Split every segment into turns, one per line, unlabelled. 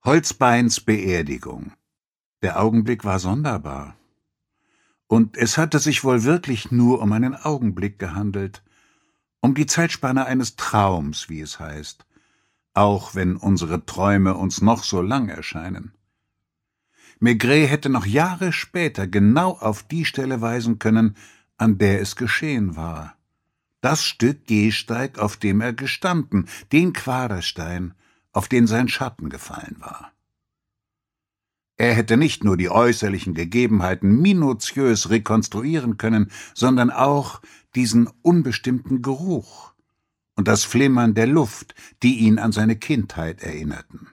Holzbeins Beerdigung. Der Augenblick war sonderbar. Und es hatte sich wohl wirklich nur um einen Augenblick gehandelt, um die Zeitspanne eines Traums, wie es heißt, auch wenn unsere Träume uns noch so lang erscheinen. Maigret hätte noch Jahre später genau auf die Stelle weisen können, an der es geschehen war. Das Stück Gehsteig, auf dem er gestanden, den Quaderstein, auf den sein Schatten gefallen war. Er hätte nicht nur die äußerlichen Gegebenheiten minutiös rekonstruieren können, sondern auch diesen unbestimmten Geruch und das Flimmern der Luft, die ihn an seine Kindheit erinnerten.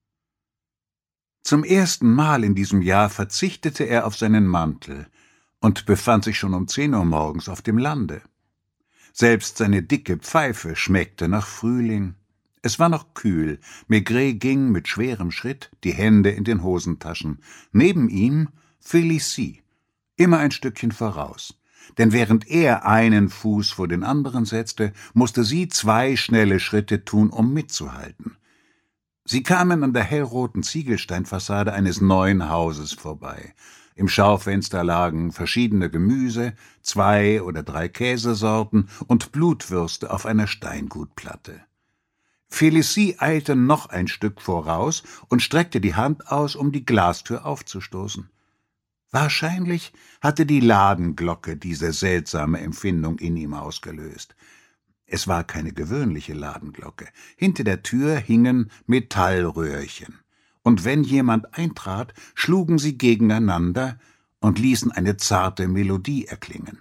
Zum ersten Mal in diesem Jahr verzichtete er auf seinen Mantel und befand sich schon um 10 Uhr morgens auf dem Lande. Selbst seine dicke Pfeife schmeckte nach Frühling. Es war noch kühl. Maigret ging mit schwerem Schritt, die Hände in den Hosentaschen. Neben ihm Félicie, immer ein Stückchen voraus. Denn während er einen Fuß vor den anderen setzte, musste sie 2 schnelle Schritte tun, um mitzuhalten. Sie kamen an der hellroten Ziegelsteinfassade eines neuen Hauses vorbei. Im Schaufenster lagen verschiedene Gemüse, 2 oder 3 Käsesorten und Blutwürste auf einer Steingutplatte. Félicie eilte noch ein Stück voraus und streckte die Hand aus, um die Glastür aufzustoßen. Wahrscheinlich hatte die Ladenglocke diese seltsame Empfindung in ihm ausgelöst. Es war keine gewöhnliche Ladenglocke. Hinter der Tür hingen Metallröhrchen, und wenn jemand eintrat, schlugen sie gegeneinander und ließen eine zarte Melodie erklingen.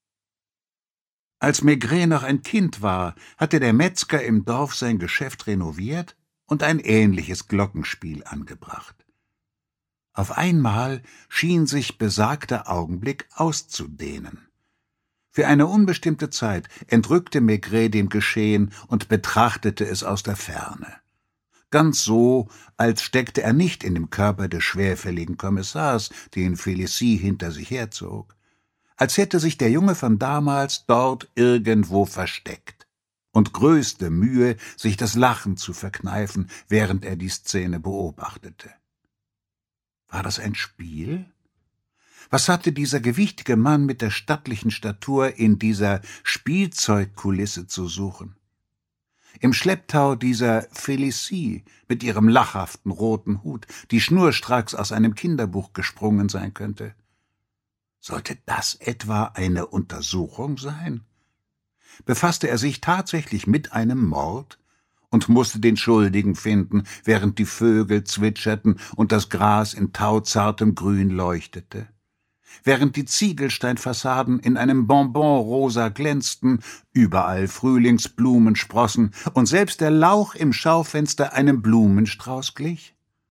Als Maigret noch ein Kind war, hatte der Metzger im Dorf sein Geschäft renoviert und ein ähnliches Glockenspiel angebracht. Auf einmal schien sich besagter Augenblick auszudehnen. Für eine unbestimmte Zeit entrückte Maigret dem Geschehen und betrachtete es aus der Ferne. Ganz so, als steckte er nicht in dem Körper des schwerfälligen Kommissars, den Félicie hinter sich herzog. Als hätte sich der Junge von damals dort irgendwo versteckt und größte Mühe, sich das Lachen zu verkneifen, während er die Szene beobachtete. War das ein Spiel? Was hatte dieser gewichtige Mann mit der stattlichen Statur in dieser Spielzeugkulisse zu suchen? Im Schlepptau dieser Félicie mit ihrem lachhaften roten Hut, die schnurstracks aus einem Kinderbuch gesprungen sein könnte. Sollte das etwa eine Untersuchung sein? Befasste er sich tatsächlich mit einem Mord und musste den Schuldigen finden, während die Vögel zwitscherten und das Gras in tauzartem Grün leuchtete? Während die Ziegelsteinfassaden in einem Bonbonrosa glänzten, überall Frühlingsblumen sprossen und selbst der Lauch im Schaufenster einem Blumenstrauß glich?